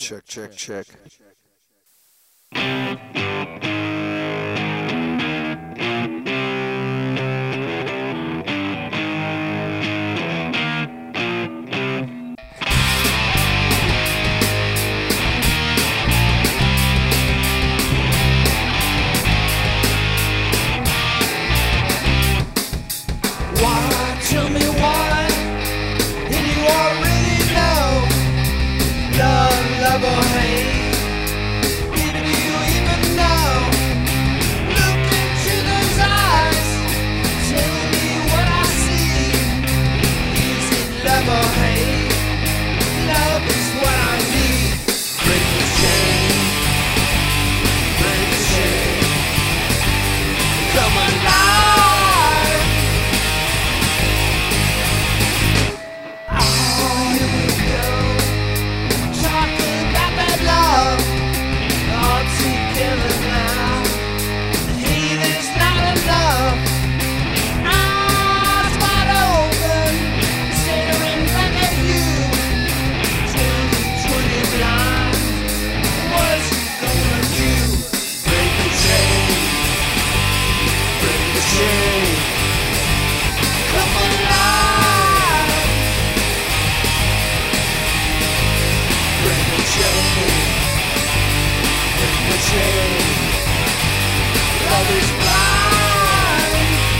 check. Why? Tell me why. And you already know. Love or hate. Did you even know? Look into those eyes. Tell me what I see. Is it love or hate? Love is what I need. Break the chain. Break the chain. Come alive. Love is blind.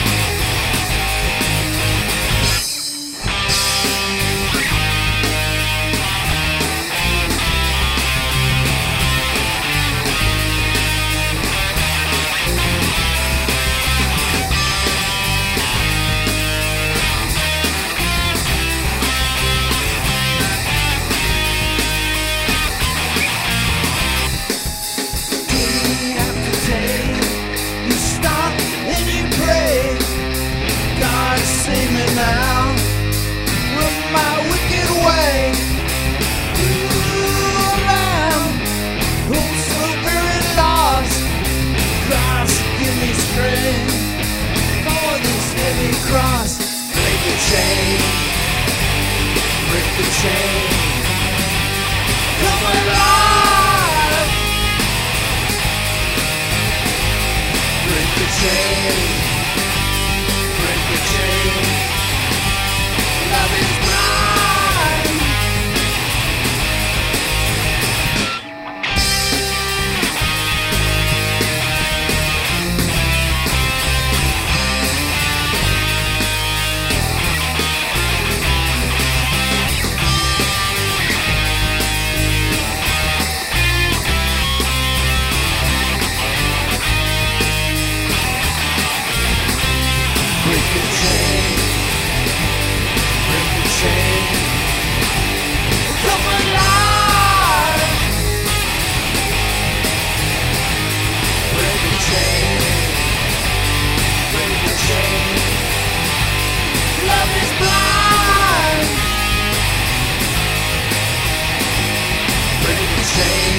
Save me now from my wicked way. Ooh, Lamb, oh so very lost. Christ, give me strength for this heavy cross. Break the chain, break the chain. Come alive. Break the chain. Love is blind. Break the chain. Come alive. Break the chain. Break the chain. Love is blind. Break the chain.